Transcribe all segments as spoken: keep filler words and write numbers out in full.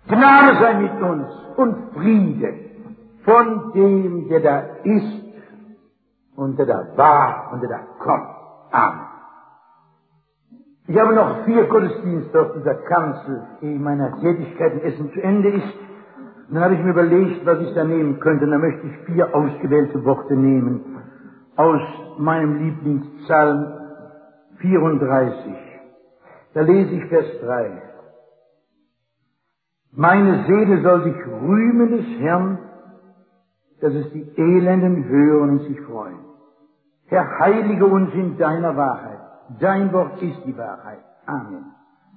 Gnade sei mit uns und Friede von dem, der da ist und der da war und der da kommt. Amen. Ich habe noch vier Gottesdienste auf dieser Kanzel, ehe meine Tätigkeit im Essen zu Ende ist. Und dann habe ich mir überlegt, was ich da nehmen könnte. Und dann möchte ich vier ausgewählte Worte nehmen aus meinem Lieblingspsalm vierunddreißig. Da lese ich Vers drei. Meine Seele soll sich rühmen des Herrn, dass es die Elenden hören und sich freuen. Herr, heilige uns in deiner Wahrheit. Dein Wort ist die Wahrheit. Amen.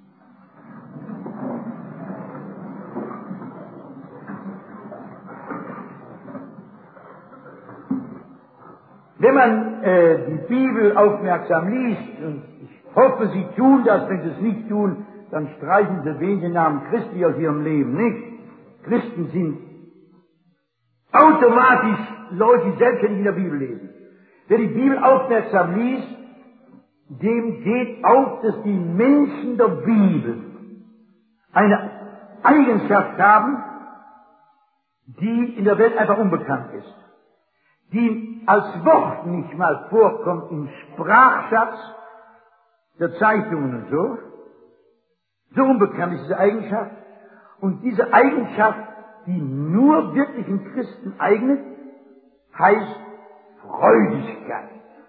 Wenn man äh, die Bibel aufmerksam liest, und ich hoffe, Sie tun das, wenn Sie es nicht tun, dann streichen Sie wen den Namen Christi aus Ihrem Leben, nicht? Christen sind automatisch Leute, die selbstständig in der Bibel lesen. Wer die Bibel aufmerksam liest, dem geht auf, dass die Menschen der Bibel eine Eigenschaft haben, die in der Welt einfach unbekannt ist, die als Wort nicht mal vorkommt im Sprachschatz der Zeitungen und so. So unbekannt ist diese Eigenschaft. Und diese Eigenschaft, die nur wirklichen Christen eignet, heißt Freudigkeit.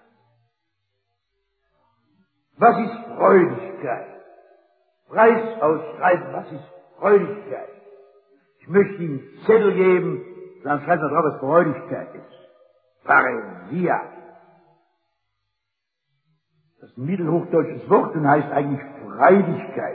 Was ist Freudigkeit? Preis ausschreiben, was ist Freudigkeit? Ich möchte Ihnen einen Zettel geben, dann schreibt man drauf, was Freudigkeit ist. Paresia. Das ist ein mittelhochdeutsches Wort und heißt eigentlich Freidigkeit.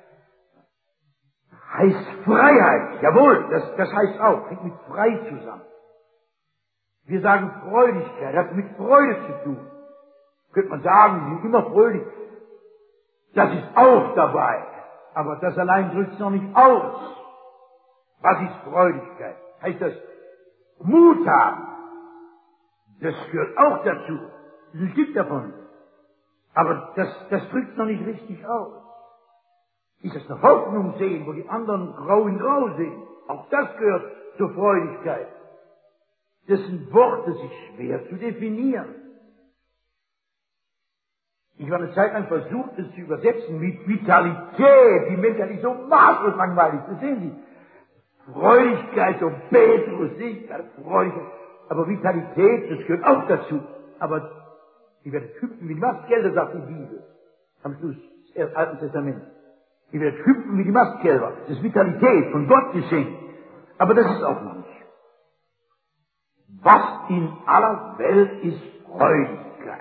Heißt Freiheit. Jawohl, das, das heißt auch, hängt mit frei zusammen. Wir sagen Freudigkeit, das hat mit Freude zu tun. Könnte man sagen, sie sind immer fröhlich. Das ist auch dabei. Aber das allein drückt es noch nicht aus. Was ist Freudigkeit? Heißt das Mut haben? Das gehört auch dazu. Das ist ein Stück davon. Aber das, das drückt es noch nicht richtig aus. Ist das eine Hoffnung sehen, wo die anderen grau in grau sehen? Auch das gehört zur Freudigkeit. Das sind Worte, sich schwer zu definieren. Ich war eine Zeit lang versucht, es zu übersetzen mit Vitalität. Die Menschheit ist so maßlos langweilig. Das sehen Sie. Freudigkeit, so Petrus, nicht? Freudigkeit. Aber Vitalität, das gehört auch dazu. Aber ich werde hüpfen wie die Mastgelder, sagt die Bibel. Am Schluss des Alten Testaments. Ich werde hüpfen wie die Mastgelder. Das ist Vitalität, von Gott geschenkt. Aber das ist auch noch nicht. Was in aller Welt ist Freudigkeit?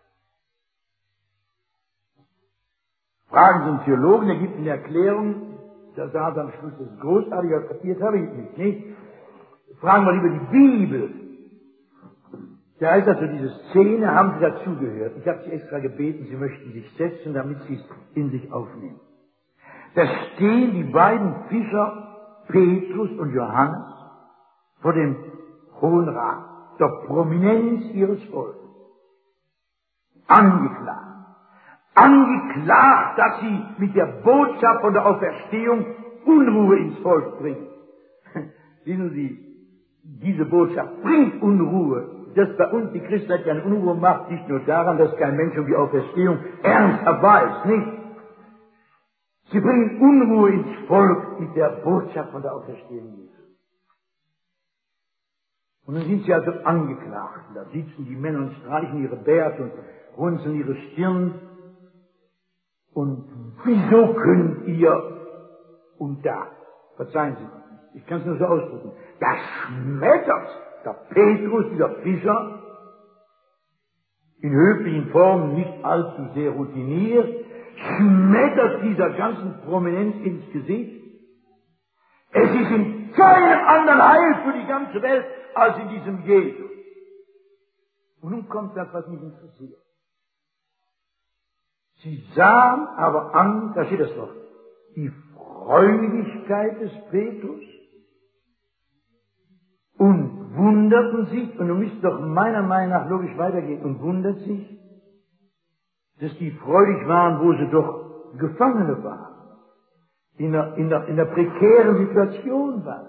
Fragen Sie einen Theologen, der gibt eine Erklärung, da sagt am Schluss, das ist großartig, aber kapiert habe ich nicht, nicht? Fragen wir lieber die Bibel. Da heißt also, diese Szene, haben Sie dazugehört? Ich habe Sie extra gebeten, Sie möchten sich setzen, damit Sie es in sich aufnehmen. Da stehen die beiden Fischer, Petrus und Johannes, vor dem Hohen Rat, der Prominenz ihres Volkes. Angeklagt. Angeklagt, dass sie mit der Botschaft von der Auferstehung Unruhe ins Volk bringen. Wissen Sie, diese Botschaft bringt Unruhe. Dass bei uns die Christenheit eine Unruhe macht, nicht nur daran, dass kein Mensch um die Auferstehung ernsthaft weiß, nicht? Sie bringen Unruhe ins Volk mit der Botschaft von der Auferstehung Jesu. Und dann sind sie also angeklagt. Da sitzen die Männer und streichen ihre Bärte und runzeln ihre Stirn. Und wieso könnt ihr und da, verzeihen Sie, ich kann es nur so ausdrücken, da schmettert der Petrus, dieser Fischer, in höflichen Formen nicht allzu sehr routiniert, schmettert dieser ganzen Prominenz ins Gesicht. Es ist in keinem anderen Heil für die ganze Welt als in diesem Jesus. Und nun kommt das, was mich interessiert. Sie sahen aber an, da steht das Wort, die Freudigkeit des Petrus und wunderten sich, und du müsst doch meiner Meinung nach logisch weitergehen, und wundert sich, dass die freudig waren, wo sie doch Gefangene waren. in einer, in einer, in einer prekären Situation war.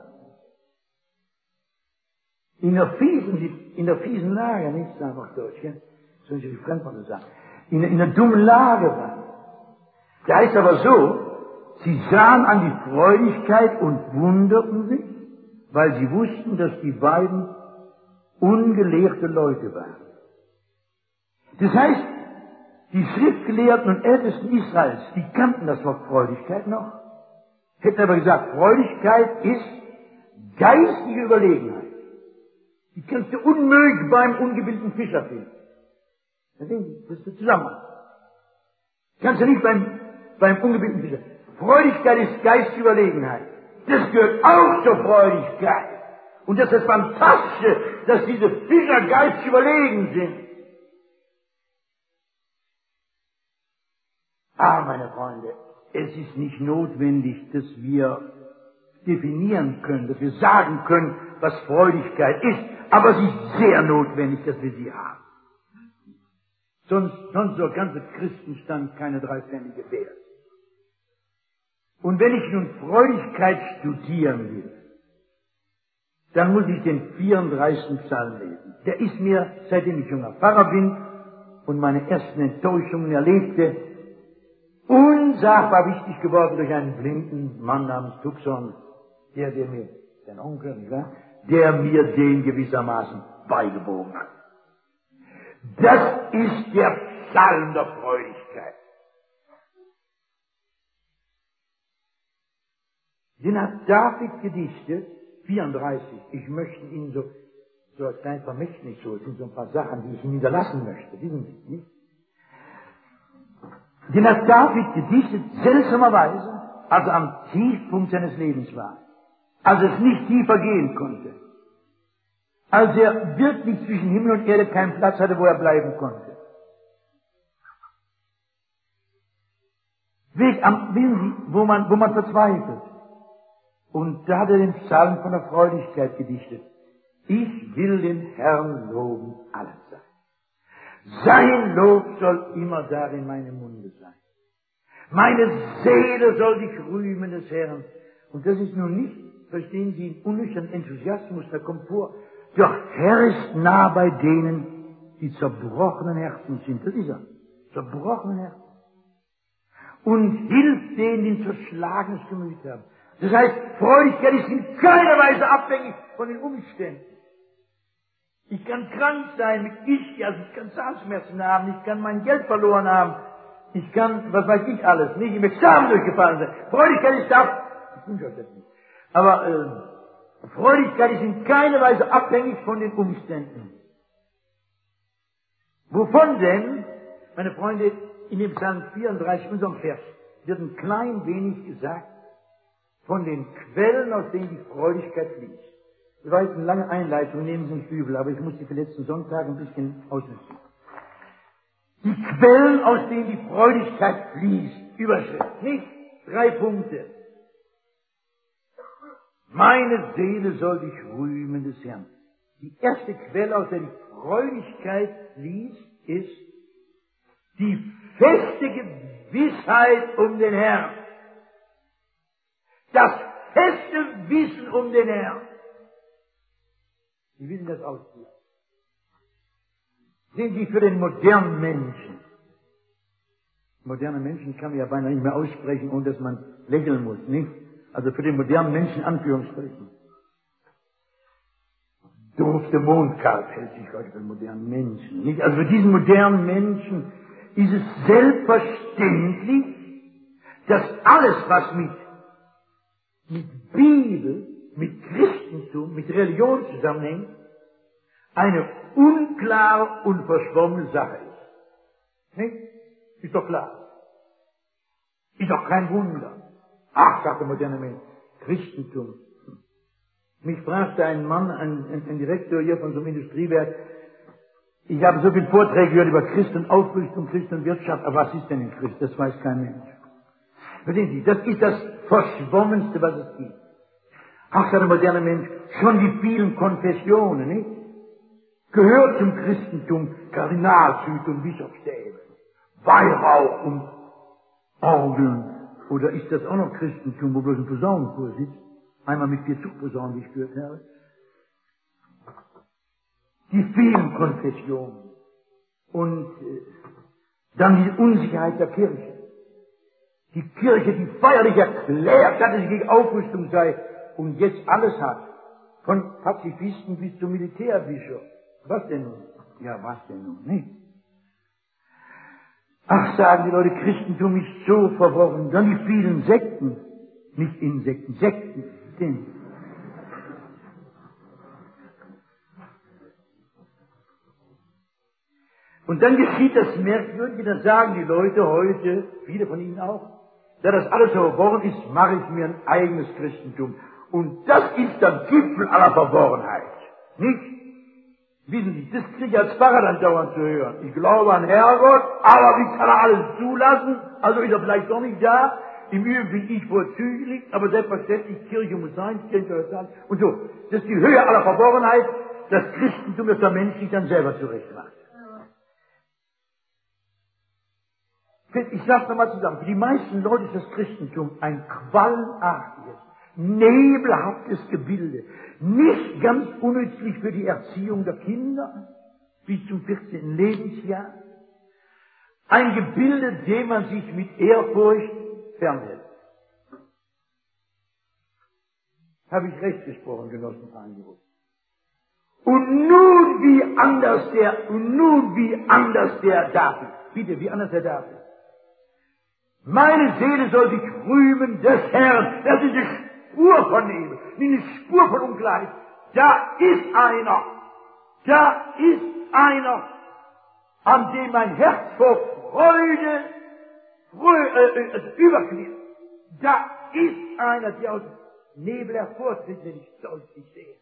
In einer fiesen, in einer fiesen Lage, nicht einfach Deutsch, ja? So ich die Fremdworte sagen. In, in einer dummen Lage war. Da ist aber so, sie sahen an die Freudigkeit und wunderten sich, weil sie wussten, dass die beiden ungelehrte Leute waren. Das heißt, die Schriftgelehrten und Ältesten Israels, die kannten das Wort Freudigkeit noch, hätten aber gesagt, Freudigkeit ist geistige Überlegenheit. Die kannst du unmöglich beim ungebildeten Fischer finden. Das ist der Zusammenhang. Kannst du nicht beim, beim ungebildeten Fischer. Freudigkeit ist geistige Überlegenheit. Das gehört auch zur Freudigkeit. Und das ist das Fantastische, dass diese Fischer geistig überlegen sind. Ah, meine Freunde, es ist nicht notwendig, dass wir definieren können, dass wir sagen können, was Freudigkeit ist, aber es ist sehr notwendig, dass wir sie haben. Sonst, sonst so ganze Christenstand keine drei Pfennige wert. Und wenn ich nun Freudigkeit studieren will, dann muss ich den vierunddreißigsten Psalm lesen. Der ist mir, seitdem ich junger Pfarrer bin und meine ersten Enttäuschungen erlebte, unsagbar wichtig geworden durch einen blinden Mann namens Tucson, der, der mir, sein Onkel, nicht wahr? Der mir den gewissermaßen beigebogen hat. Das ist der Psalm der Freudigkeit. Den hat David gedichtet, vierunddreißig. Ich möchte Ihnen so, so als kleines Vermächtnis, so, es sind so ein paar Sachen, die ich Ihnen hinterlassen möchte, wissen Sie, nicht? Den hat David gedichtet, seltsamerweise, als er am Tiefpunkt seines Lebens war. Als es nicht tiefer gehen konnte. Als er wirklich zwischen Himmel und Erde keinen Platz hatte, wo er bleiben konnte. Weg am, wissen Sie, wo man, wo man verzweifelt. Und da hat er den Psalm von der Freudigkeit gedichtet. Ich will den Herrn loben alle Zeit. Sein Lob soll immer da in meinem Munde sein. Meine Seele soll dich rühmen des Herrn. Und das ist nun nicht, verstehen Sie, ein unnüchterner Enthusiasmus, der kommt vor. Doch Herr ist nah bei denen, die zerbrochenen Herzen sind. Das ist er. Zerbrochenen Herzen. Und hilft denen, die ein zerschlagenes Gemüt haben. Das heißt, Freudigkeit ist in keiner Weise abhängig von den Umständen. Ich kann krank sein mit Ischias, ich kann Zahnschmerzen haben, ich kann mein Geld verloren haben, ich kann, was weiß ich alles, nicht im Examen durchgefallen sein. Freudigkeit ist da, ich wünsche euch das nicht. Aber äh, Freudigkeit ist in keiner Weise abhängig von den Umständen. Wovon denn, meine Freunde, in dem Psalm vierunddreißig, unserem Vers, wird ein klein wenig gesagt, von den Quellen, aus denen die Freudigkeit fließt. Das war jetzt eine lange Einleitung, nehmen Sie nicht übel, aber ich muss die für letzten Sonntag ein bisschen ausnutzen. Die Quellen, aus denen die Freudigkeit fließt. Überschrift, nicht? Drei Punkte. Meine Seele soll dich rühmen des Herrn. Die erste Quelle, aus der die Freudigkeit fließt, ist die feste Gewissheit um den Herrn. Das feste Wissen um den Herrn. Wie will denn das aussehen? Sind Sie für den modernen Menschen? Moderne Menschen kann man ja beinahe nicht mehr aussprechen, ohne dass man lächeln muss, nicht? Also für den modernen Menschen, Anführungsstrichen. Durfte Mondkalb hält sich heute für den modernen Menschen, nicht? Also für diesen modernen Menschen ist es selbstverständlich, dass alles, was mit, mit Bibel, mit Christentum, mit Religion zusammenhängt, eine unklare und verschwommene Sache ist. Nicht? Ist doch klar. Ist doch kein Wunder. Ach, sagt der moderne Mensch, Christentum. Mich fragte ein Mann, ein, ein, ein Direktor hier von so einem Industriewerk, ich habe so viele Vorträge gehört über Christ und Aufrüstung, Christ und Wirtschaft, aber was ist denn ein Christ? Das weiß kein Mensch. Verstehen Sie, das ist das Verschwommenste, was es gibt. Ach, sagt der moderne Mensch, schon die vielen Konfessionen, nicht? Gehört zum Christentum Kardinalshüte und Bischofsstäbe, Weihrauch und Orgeln, Oder ist das auch noch Christentum, wo bloß ein Posaunenchor sitzt? Einmal mit vier Zugposaunen, wie ich gehört habe. Die vielen Konfessionen. Und äh, dann die Unsicherheit der Kirche. Die Kirche, die feierlich erklärt, dass sie gegen Aufrüstung sei und jetzt alles hat. Von Pazifisten bis zum Militärbischof. Was denn nun? Ja, was denn nun? Nicht? Ach, sagen die Leute, Christentum ist so verworren. Dann die vielen Sekten. Nicht Insekten, Sekten. Denn und dann geschieht das Merkwürdige, dann sagen die Leute heute, viele von ihnen auch, da das alles verworren ist, mache ich mir ein eigenes Christentum. Und das ist der Gipfel aller Verworrenheit. Nicht? Wissen Sie, das kriege ich als Pfarrer dann dauernd zu hören. Ich glaube an Herrgott, aber wie kann er alles zulassen? Also ist er vielleicht doch nicht da. Im Übrigen bin ich vorzüglich, aber selbstverständlich, Kirche muss sein, Kirche gehört sein. Und so, das ist die Höhe aller Verworrenheit, das Christentum, das der Mensch sich dann selber zurechtmacht. Ich sage nochmal zusammen, für die meisten Leute ist das Christentum ein quallenartiges, nebelhaftes Gebilde. Nicht ganz unnützlich für die Erziehung der Kinder bis zum vierzehnten Lebensjahr. Ein Gebilde, dem man sich mit Ehrfurcht fernhält. Habe ich recht gesprochen, Genossen Feingeruch. Und nun wie anders der, und nun wie anders der David. Bitte, wie anders der David. Meine Seele soll sich rühmen des Herrn. Das ist eine Spur von Nebel, nicht eine Spur von Unklarheit. Da ist einer, da ist einer, an dem mein Herz vor Freude, Freude äh, äh, überquillt. Da ist einer, der aus Nebel hervortritt, wenn ich deutlich sehe.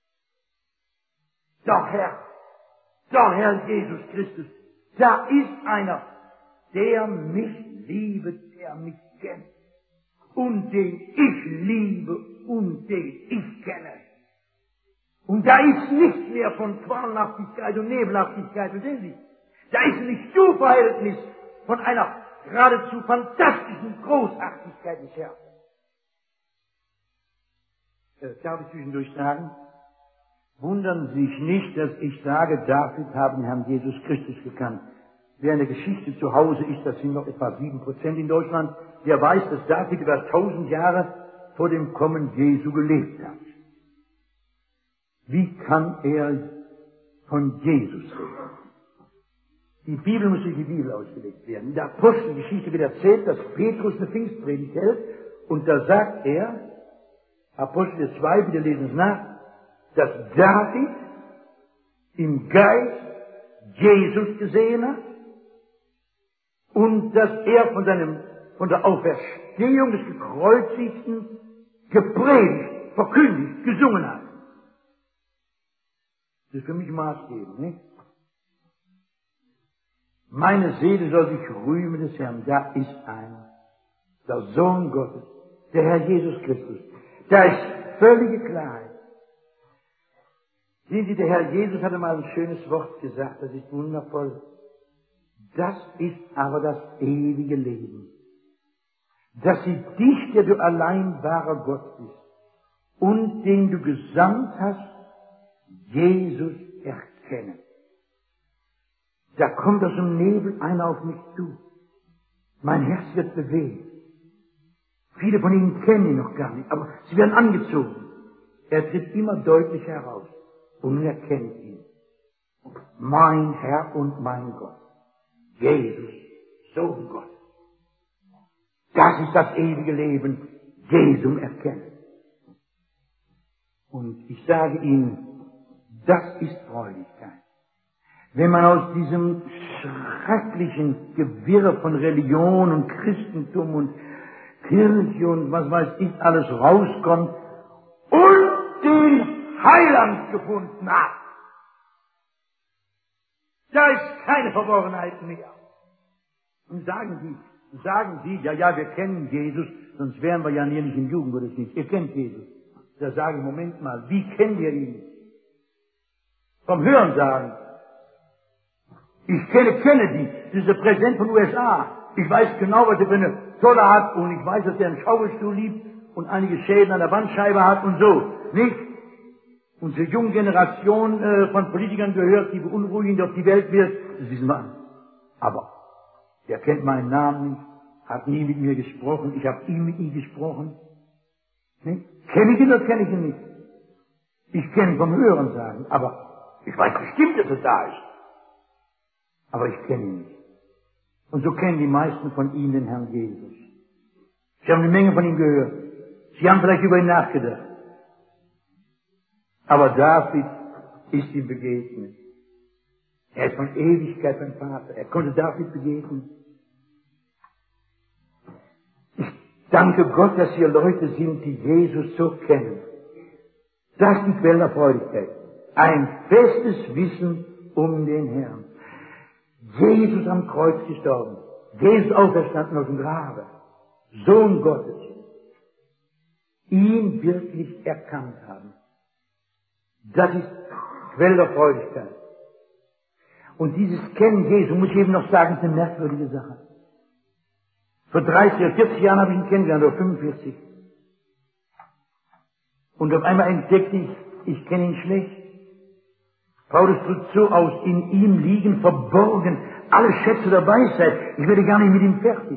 Der Herr, der Herr Jesus Christus, da ist einer, der mich liebet, der mich kennt und den ich liebe und den ich kenne. Und da ist nicht mehr von Quallenhaftigkeit und Nebelhaftigkeit, verstehen Sie? Da ist ein Stuhlverhältnis von einer geradezu fantastischen Großartigkeit des Herrn. Äh, darf ich zwischendurch sagen? Wundern Sie sich nicht, dass ich sage, David habe den Herrn Jesus Christus gekannt. Wer in der Geschichte zu Hause ist, das sind noch etwa sieben Prozent in Deutschland, der weiß, dass David über tausend Jahre vor dem Kommen Jesu gelebt hat. Wie kann er von Jesus reden? Die Bibel muss durch die Bibel ausgelegt werden. In der Apostelgeschichte wird erzählt, dass Petrus eine Pfingstpredigt hält, und da sagt er, Apostel zwei, bitte lesen es nach, dass David im Geist Jesus gesehen hat, und dass er von seinem, von der Auferstehung des Gekreuzigten gepredigt, verkündigt, gesungen hat. Das ist für mich maßgebend, nicht? Meine Seele soll sich rühmen des Herrn. Da ist einer, der Sohn Gottes, der Herr Jesus Christus. Da ist völlige Klarheit. Sehen Sie, der Herr Jesus hatte mal ein schönes Wort gesagt, das ist wundervoll. Das ist aber das ewige Leben, dass sie dich, der du allein wahrer Gott bist und den du gesandt hast, Jesus erkennen. Da kommt aus dem Nebel einer auf mich zu. Mein Herz wird bewegt. Viele von ihnen kennen ihn noch gar nicht, aber sie werden angezogen. Er tritt immer deutlicher heraus und man erkennt ihn. Mein Herr und mein Gott. Jesus, Sohn Gott. Das ist das ewige Leben, Jesum erkennen. Und ich sage Ihnen, das ist Freudigkeit. Wenn man aus diesem schrecklichen Gewirr von Religion und Christentum und Kirche und was weiß ich alles rauskommt und den Heiland gefunden hat, da ist keine Verworrenheit mehr. Und sagen Sie, sagen Sie, ja, ja, wir kennen Jesus, sonst wären wir ja hier nicht im Jugendgottesdienst. Ihr kennt Jesus. Da sage ich, Moment mal, wie kennt ihr ihn? Vom Hören sagen. Ich kenne Kennedy, das ist der Präsident von U S A. Ich weiß genau, was er für eine toller hat und ich weiß, dass er einen Schaukelstuhl liebt und einige Schäden an der Bandscheibe hat und so, nicht? Und zur jungen Generation äh, von Politikern gehört, die beunruhigend auf die Welt wird, das wissen wir alle. Aber der kennt meinen Namen nicht, hat nie mit mir gesprochen, ich habe ihm mit ihm gesprochen. Nicht? Kenne ich ihn oder kenne ich ihn nicht? Ich kenne ihn vom Hören sagen, aber ich weiß bestimmt, dass er da ist. Aber ich kenne ihn nicht. Und so kennen die meisten von Ihnen den Herrn Jesus. Sie haben eine Menge von ihm gehört. Sie haben vielleicht über ihn nachgedacht. Aber David ist ihm begegnet. Er ist von Ewigkeit ein Vater. Er konnte David begegnen. Ich danke Gott, dass hier Leute sind, die Jesus so kennen. Das ist die Quelle der Freudigkeit. Ein festes Wissen um den Herrn. Jesus am Kreuz gestorben. Jesus auferstanden aus dem Grabe. Sohn Gottes. Ihn wirklich erkannt haben. Das ist Quelle der Freudigkeit. Und dieses Kennen Jesu, muss ich eben noch sagen, ist eine merkwürdige Sache. Vor dreißig oder vierzig Jahren habe ich ihn kennengelernt, oder fünfundvierzig. Und auf einmal entdeckte ich, ich kenne ihn schlecht. Paulus drückt so aus, in ihm liegen verborgen alle Schätze der Weisheit. Ich werde gar nicht mit ihm fertig.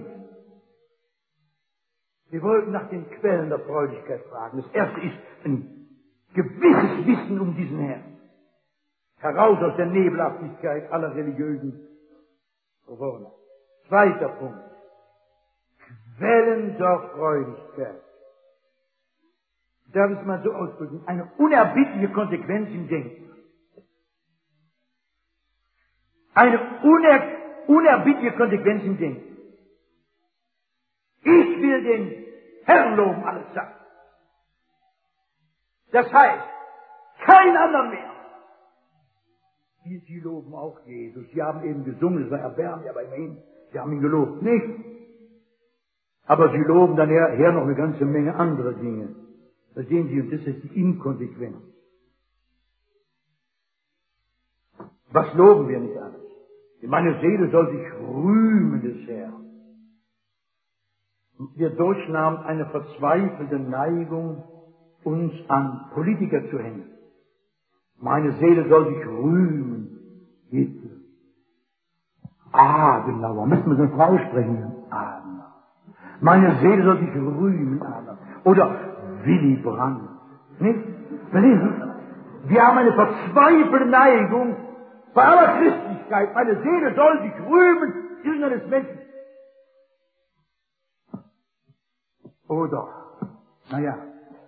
Wir wollten nach den Quellen der Freudigkeit fragen. Das erste ist ein gewisses Wissen um diesen Herrn. Heraus aus der Nebelhaftigkeit aller religiösen Verworrenheit. Zweiter Punkt. Quellen der Freudigkeit. Darf ich es mal so ausdrücken? Eine unerbittliche Konsequenz im Denken. Eine uner, unerbittliche Konsequenz im Denken. Ich will den Herrn loben alle Zeit. Das heißt, kein anderer mehr. Sie, sie loben auch Jesus. Sie haben eben gesungen, es war erbärmlich, aber immerhin, sie haben ihn gelobt. Nicht? Aber sie loben dann her, her noch eine ganze Menge andere Dinge. Verstehen Sie? Und das ist die Inkonsequenz. Was loben wir nicht alles? Meine Seele soll sich rühmen des Herrn. Wir Deutschen haben eine verzweifelte Neigung, uns an Politiker zu hängen. Meine Seele soll sich rühmen. Hitler. Adenauer. Müssen wir so eine Frau sprechen? Adenauer. Meine Seele soll sich rühmen. Adenauer. Oder Willy Brandt. Nicht? Verlesen? Wir haben eine verzweifelte Neigung bei aller Christlichkeit. Meine Seele soll sich rühmen. Irgendeines Menschen. Oder, naja.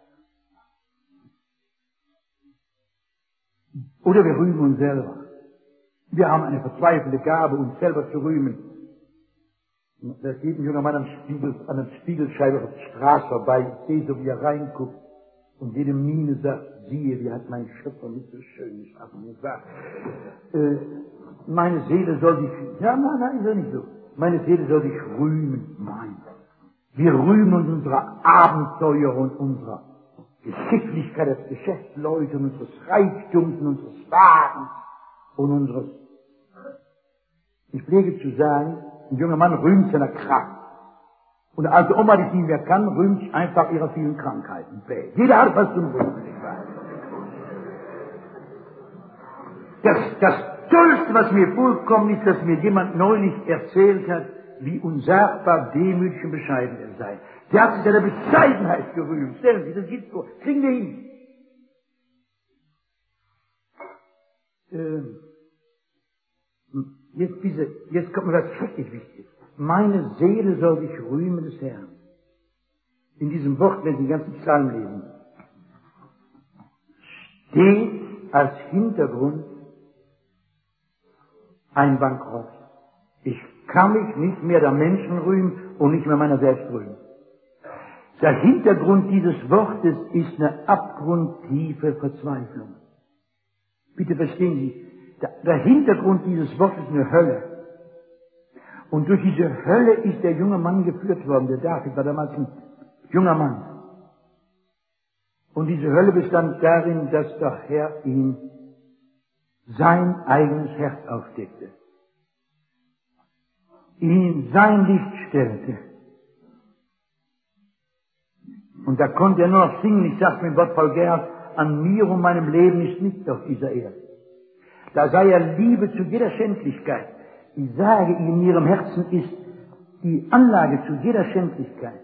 Oder wir rühmen uns selber. Wir haben eine verzweifelte Gabe, uns selber zu rühmen. Da geht ein junger Mann an, Spiegel, an der Spiegelscheibe auf der Straße vorbei. Ich sehe so, wie er reinguckt. Und jede Miene sagt, siehe, wie hat mein Schöpfer mich so schön geschaffen. Und sagt, äh, meine Seele soll sich, ja, nein, nein, ist ja nicht so. Meine Seele soll sich rühmen. Nein. Wir rühmen uns unserer Abenteuer und unserer Geschicklichkeit als Geschäftsleute und unseres Reichtums und unseres Wagens und unseres, ich pflege zu sagen, ein junger Mann rühmt seiner Kraft. Und eine alte Oma, die es nicht mehr kann, rühmt sich einfach ihrer vielen Krankheiten. Jeder hat was zum Rühmen. Das, das Tollste, was mir vorkommt, ist, dass mir jemand neulich erzählt hat, wie unsagbar demütig und bescheiden er sei. Der hat sich seiner Bescheidenheit gerühmt. Stellen Sie, das gibt's vor. Kriegen wir hin. Ähm, jetzt diese, jetzt kommt mir was schrecklich Wichtiges. Meine Seele soll sich rühmen des Herrn. In diesem Wort, wenn Sie den ganzen Psalm lesen, steht als Hintergrund ein Bankrott. Ich kann mich nicht mehr der Menschen rühmen und nicht mehr meiner selbst rühmen. Der Hintergrund dieses Wortes ist eine abgrundtiefe Verzweiflung. Bitte verstehen Sie, der, der Hintergrund dieses Wortes ist eine Hölle. Und durch diese Hölle ist der junge Mann geführt worden. Der David war damals ein junger Mann. Und diese Hölle bestand darin, dass der Herr ihm sein eigenes Herz aufdeckte. Ihn in sein Licht stellte Und da konnte er nur noch singen, ich sag's mit Gott Paul Gerhardt, an mir und meinem Leben ist nichts auf dieser Erde. Da sei er Liebe zu jeder Schändlichkeit. Ich sage, in ihrem Herzen ist die Anlage zu jeder Schändlichkeit.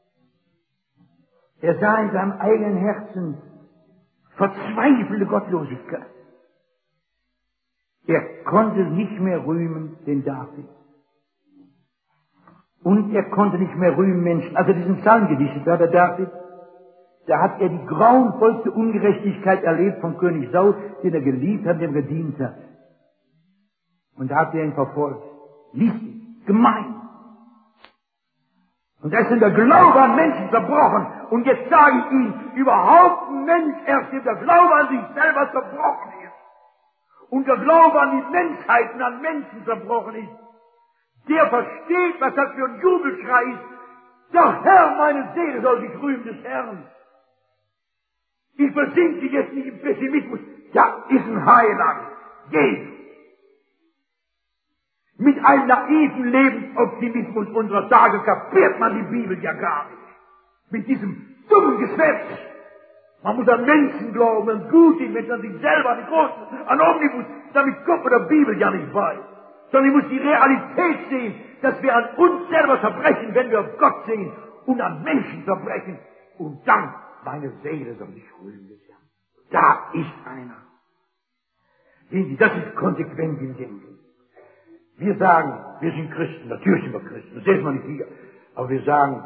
Er sah in seinem eigenen Herzen verzweifelte Gottlosigkeit. Er konnte nicht mehr rühmen den David. Und er konnte nicht mehr rühmen Menschen. Also diesen Psalm gedichtet hat, der David, da hat er die grauenvollste Ungerechtigkeit erlebt von König Saul, den er geliebt hat, den er gedient hat. Und da hat er ihn verfolgt. Listig, gemein. Und da ist ihm der Glaube an Menschen zerbrochen. Und jetzt sage ich Ihnen, überhaupt ein Mensch, erst dem der Glaube an sich selber zerbrochen ist und der Glaube an die Menschheit und an Menschen zerbrochen ist, der versteht, was das für ein Jubelschrei ist. Der Herr, meine Seele soll sich rühmen des Herrn. Ich versinke jetzt nicht im Pessimismus. Da ist ein Heiland. Jesus. Mit einem naiven Lebensoptimismus unserer Tage kapiert man die Bibel ja gar nicht. Mit diesem dummen Geschwätz. Man muss an Menschen glauben, an gute Menschen, an sich selber, an die Großen, an Omnibus. Damit kommt man der Bibel ja nicht bei. Sondern ich muss die Realität sehen, dass wir an uns selber zerbrechen, wenn wir auf Gott sehen, und an Menschen zerbrechen. Und dann, meine Seele soll sich rühmen des Herrn. Da ist einer. Sehen Sie, das ist konsequent im Denken. Wir sagen, wir sind Christen, natürlich sind wir Christen, das sehen wir nicht hier. Aber wir sagen,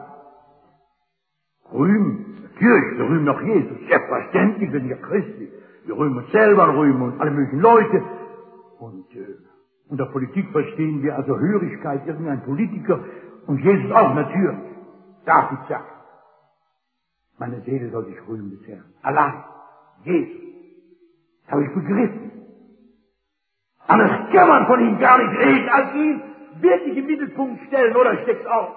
rühmen, natürlich, wir rühmen auch Jesus, selbstverständlich, wir sind ja Christen. Wir rühmen uns selber, rühmen uns alle möglichen Leute. Und äh, unter Politik verstehen wir also Hörigkeit, irgendein Politiker und Jesus auch natürlich. David sagt, meine Seele soll sich rühmen des Herrn. Allein, Jesus. Das habe ich begriffen. Anders kann man von ihm gar nicht reden, als ihn wirklich im Mittelpunkt stellen, oder ich steck's auf.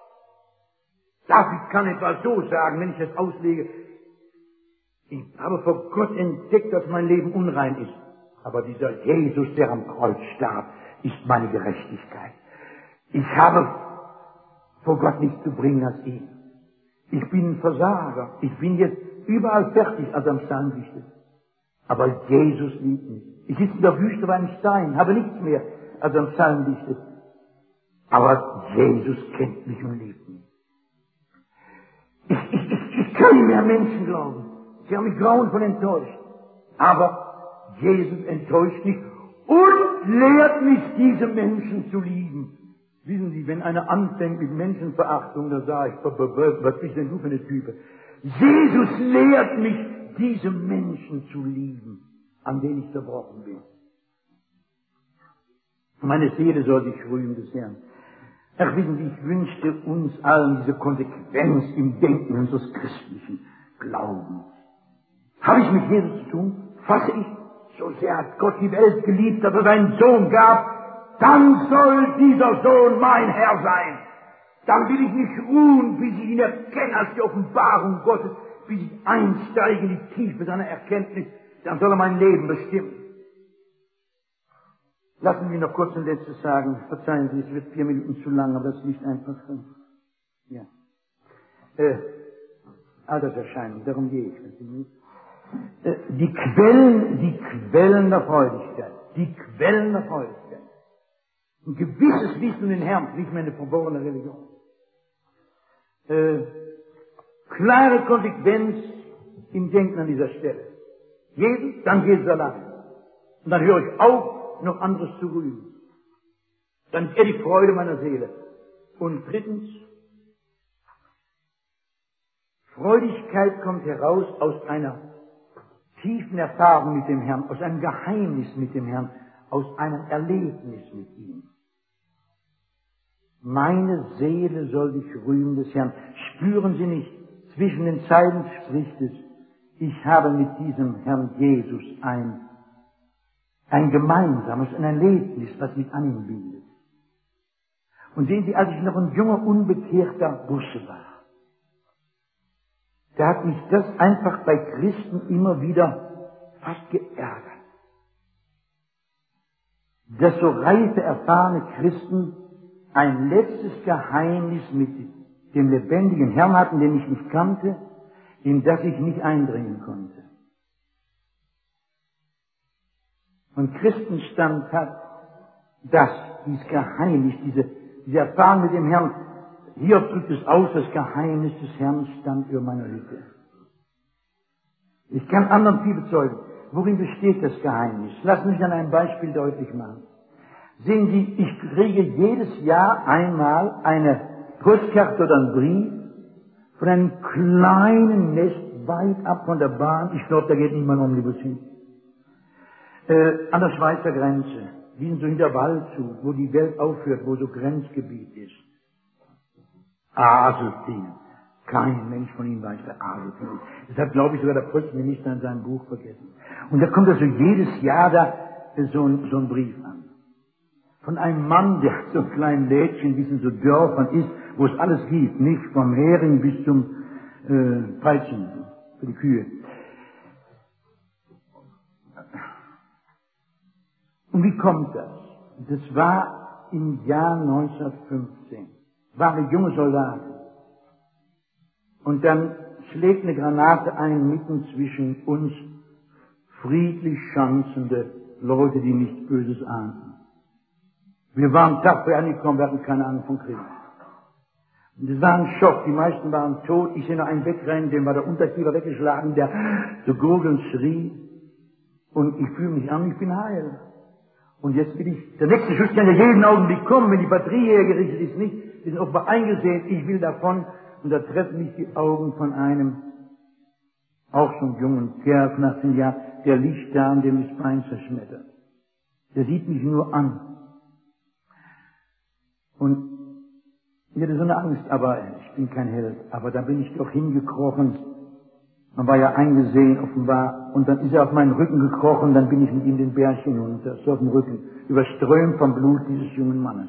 David kann etwa so sagen, wenn ich das auslege, ich habe vor Gott entdeckt, dass mein Leben unrein ist. Aber dieser Jesus, der am Kreuz starb, ist meine Gerechtigkeit. Ich habe vor Gott nichts zu bringen als ihn. Ich bin ein Versager. Ich bin jetzt überall fertig, als am Stein dichtet. Aber Jesus liebt mich. Ich sitze in der Wüste bei einem Stein, habe nichts mehr, als am Psalm dichtet. Aber Jesus kennt mich und liebt mich. Ich, ich, ich, ich kann nicht mehr an Menschen glauben. Sie haben mich grauenvoll enttäuscht. Aber Jesus enttäuscht mich und lehrt mich, diese Menschen zu lieben. Wissen Sie, wenn einer anfängt mit Menschenverachtung, da sage ich, was bist denn du für eine Type? Jesus lehrt mich, diese Menschen zu lieben, an denen ich zerbrochen bin. Meine Seele soll sich rühmen des Herrn. Ach, wissen Sie, ich wünschte uns allen diese Konsequenz im Denken unseres christlichen Glaubens. Habe ich mit Jesus zu tun? Fasse ich, so sehr hat Gott die Welt geliebt, dass er seinen Sohn gab, dann soll dieser Sohn mein Herr sein. Dann will ich nicht ruhen, bis ich ihn erkenne als die Offenbarung Gottes, bis ich einsteige in die Tiefe seiner Erkenntnis, dann soll er mein Leben bestimmen. Lassen Sie mich noch kurz ein letztes sagen. Verzeihen Sie, es wird vier Minuten zu lang, aber das ist nicht einfach so. Ja. Äh, Alterserscheinung, darum gehe ich. Äh, die Quellen, die Quellen der Freudigkeit, die Quellen der Freudigkeit. Ein gewisses Wissen um den Herrn, nicht mehr eine verborgene Religion. Äh, klare Konsequenz im Denken an dieser Stelle. Jesus, dann Jesus allein. Und dann höre ich auf, noch anderes zu rühmen. Dann ist er die Freude meiner Seele. Und drittens, Freudigkeit kommt heraus aus einer tiefen Erfahrung mit dem Herrn, aus einem Geheimnis mit dem Herrn, aus einem Erlebnis mit ihm. Meine Seele soll sich rühmen des Herrn. Spüren Sie nicht, zwischen den Zeilen spricht es, ich habe mit diesem Herrn Jesus ein, ein gemeinsames, ein Erlebnis, was mich an ihm bindet. Und sehen Sie, als ich noch ein junger, unbekehrter Bursche war, da hat mich das einfach bei Christen immer wieder fast geärgert. Dass so reife, erfahrene Christen ein letztes Geheimnis mit dem lebendigen Herrn hatten, den ich nicht kannte, in das ich nicht eindringen konnte. Und Christenstand hat das, dieses Geheimnis, diese, diese Erfahrung mit dem Herrn. Hier drückt es aus, das Geheimnis des Herrn stand über meiner Hütte. Ich kann anderen viel bezeugen. Worin besteht das Geheimnis? Lass mich an einem Beispiel deutlich machen. Sehen Sie, ich kriege jedes Jahr einmal eine Postkarte oder einen Brief von einem kleinen Nest weit ab von der Bahn. Ich glaube, da geht nicht mal ein Omnibus hin. Äh, an der Schweizer Grenze. Die sind so hinter Waldshut, wo die Welt aufhört, wo so Grenzgebiet ist. Aseltingen. Kein Mensch von Ihnen weiß, wer Aseltingen ist. Das hat, glaube ich, sogar der Postminister in seinem Buch vergessen. Und da kommt also jedes Jahr da so ein, so ein Brief an. Von einem Mann, der so ein kleines Lädchen, wie es in so Dörfern ist, wo es alles gibt. Nicht vom Hering bis zum äh, Peitschen für die Kühe. Und wie kommt das? Das war im Jahr neunzehnhundertfünfzehn. Waren junge Soldaten. Und dann schlägt eine Granate ein mitten zwischen uns friedlich schanzende Leute, die nichts Böses ahnten. Wir waren tapfer angekommen, wir hatten keine Ahnung von Krieg. Und es war ein Schock, die meisten waren tot. Ich sehe noch einen wegrennen, dem war der Unterkiefer weggeschlagen, der so gurgelnd schrie. Und ich fühle mich an, ich bin heil. Und jetzt will ich, der nächste Schuss kann ja jeden Augenblick kommen, wenn die Batterie hergerichtet ist, nicht. Wir sind offenbar eingesehen, ich will davon. Und da treffen mich die Augen von einem, auch schon jungen Kerl, von achtzehn Jahren, der liegt da und dem ist Bein zerschmettert. Der sieht mich nur an. Und ich hatte so eine Angst, aber ich bin kein Held. Aber da bin ich doch hingekrochen. Man war ja eingesehen, offenbar. Und dann ist er auf meinen Rücken gekrochen, dann bin ich mit ihm den Berg hinunter, so auf dem Rücken, überströmt vom Blut dieses jungen Mannes.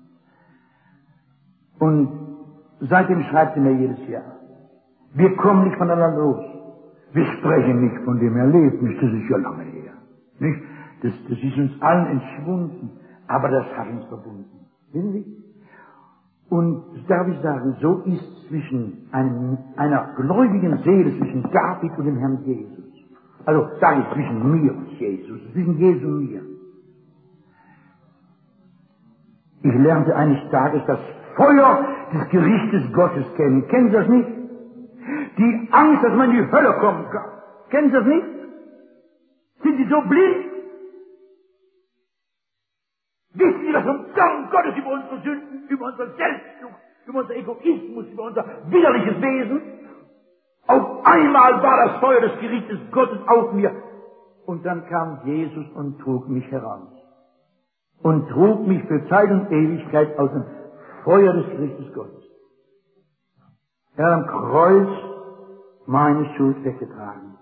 Und seitdem schreibt er mir jedes Jahr. Wir kommen nicht voneinander los. Wir sprechen nicht von dem Erlebnis, das ist ja lange her. Nicht? Das, das ist uns allen entschwunden, aber das hat uns verbunden. Wissen Sie? Und darf ich sagen, so ist zwischen einem, einer gläubigen Seele, zwischen David und dem Herrn Jesus. Also sage ich zwischen mir und Jesus, zwischen Jesus und mir. Ich lernte eines Tages das Feuer des Gerichtes Gottes kennen. Kennen Sie das nicht? Die Angst, dass man in die Hölle kommen kann. Kennen Sie das nicht? Sind Sie so blind? Wissen Sie, dass vom Zorn Gottes über unsere Sünden, über unsere Selbstsucht, über unser Egoismus, über unser widerliches Wesen, auf einmal war das Feuer des Gerichtes Gottes auf mir. Und dann kam Jesus und trug mich heraus. Und trug mich für Zeit und Ewigkeit aus dem Feuer des Gerichtes Gottes. Er hat am Kreuz meine Schuld weggetragen.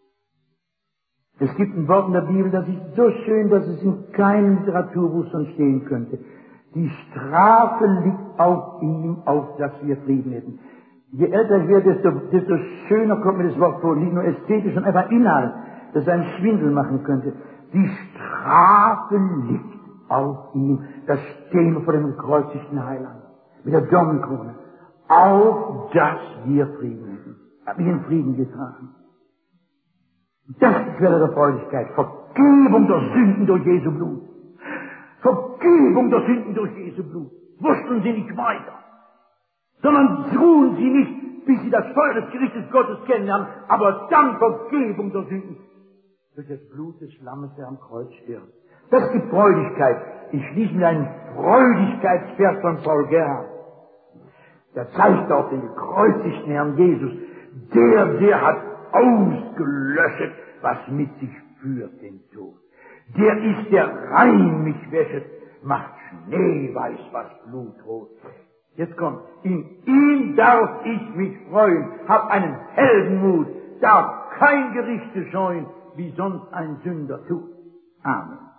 Es gibt ein Wort in der Bibel, das ist so schön, dass es in keinem Literaturbuch schon stehen könnte. Die Strafe liegt auf ihm, auf dass wir Frieden hätten. Je älter ich werde, desto, desto schöner kommt mir das Wort vor. Nicht nur ästhetisch, sondern einfach Inhalt, das einen Schwindel machen könnte. Die Strafe liegt auf ihm. Das stehen wir vor dem gekreuzigten Heiland. Mit der Dornenkrone. Auf dass wir Frieden hätten. Hat mich in Frieden getragen. Das ist Quelle der Freudigkeit. Vergebung der Sünden durch Jesu Blut. Vergebung der Sünden durch Jesu Blut. Wurschteln Sie nicht weiter. Sondern ruhen Sie nicht, bis Sie das Feuer des Gerichtes Gottes kennenlernen, aber dann Vergebung der Sünden durch das Blut des Lammes, der am Kreuz stirbt. Das ist die Freudigkeit. Ich schließe mit einem Freudigkeitsvers von Paul Gerhard. Der zeigt auf den gekreuzigten Herrn Jesus. Der, der hat ausgelöscht, was mit sich führt, den Tod. Der ist, der rein mich wäschet, macht schneeweiß, was blutrot. Jetzt kommt, in ihm darf ich mich freuen, hab einen Heldenmut, darf kein Gerichte scheuen, wie sonst ein Sünder tut. Amen.